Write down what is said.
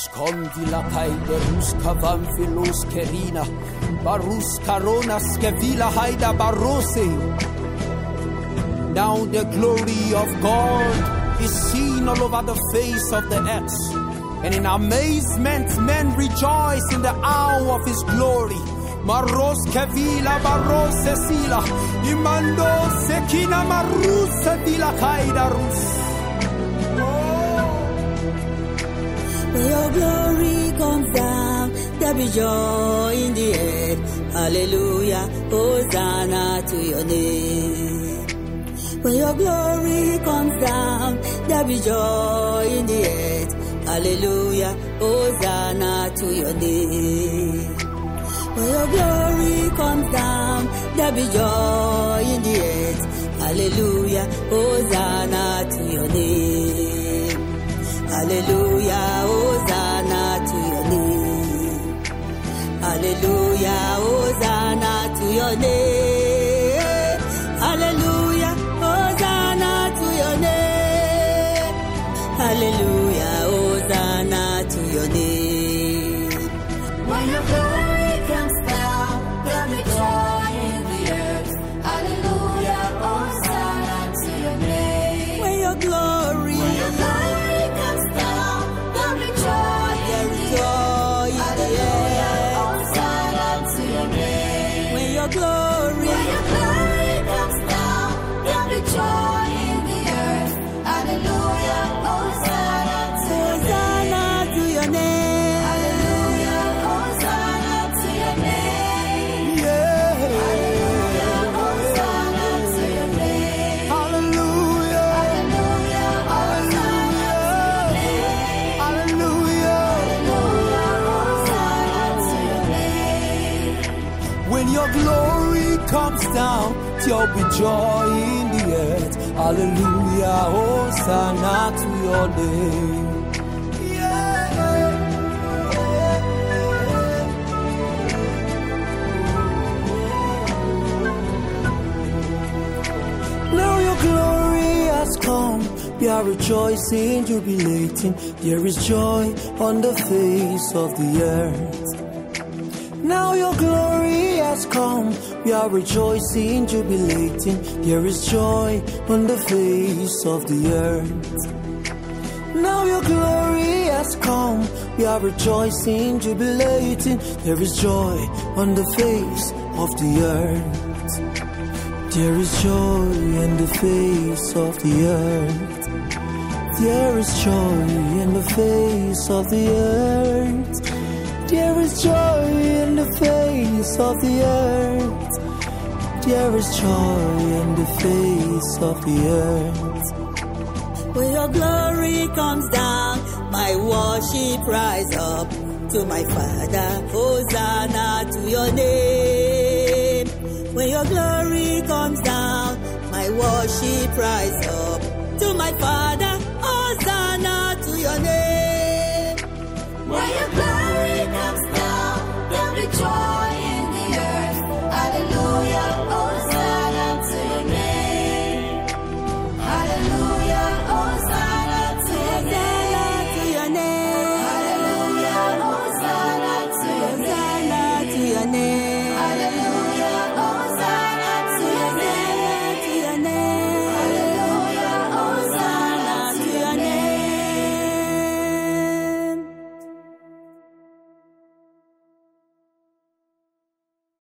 Scondila Kaide Ruska Vanfilos Kerina Barus Karona Skevila Haida Barose. Now the glory of God is seen all over the face of the earth, and in amazement men rejoice in the hour of his glory. Maros Kevila Baros Sila Imando Sekina Marus Sevila Kaida Rus. When your glory comes down, there be joy in the air. Hallelujah, Hosanna to your name. When your glory comes down, there be joy in the air. Hallelujah, Hosanna to your name. When your glory comes down, there be joy in the air. Hallelujah, Hosanna to your name. Hallelujah, Hosanna to your name. Hallelujah, Hosanna to your name. Hallelujah, Hosanna to your name. Hallelujah, Hosanna to your name. When your glory comes down, there'll be joy in the earth. Hallelujah, Hosanna to your name. When your glory comes down, there'll be joy in the earth. Hallelujah, Hosanna to your name. When your glory comes down, there'll be joy in the earth. Hallelujah, Hosanna to your name. Hosanna to your name. Hallelujah, Hosanna to your name. Yeah. Hallelujah, Hosanna to your name. Hallelujah. Hallelujah, Hosanna to your name. Hallelujah. Hallelujah, Hosanna to your name. When your glory comes down, there'll be joy in the earth. Hallelujah, Hosanna to your name. Now your glory has come. We are rejoicing, jubilating. There is joy on the face of the earth. Now your glory has come. We are rejoicing, jubilating. There is joy on the face of the earth. Now your glory has come. We are rejoicing, jubilating. There is joy on the face of the earth. There is joy in the face of the earth. There is joy in the face of the earth. There is joy in the face of the earth. There is joy in the face of the earth. When your glory comes down, my worship rise up to my Father. Hosanna to your name. When your glory comes down, my worship rise up to my Father.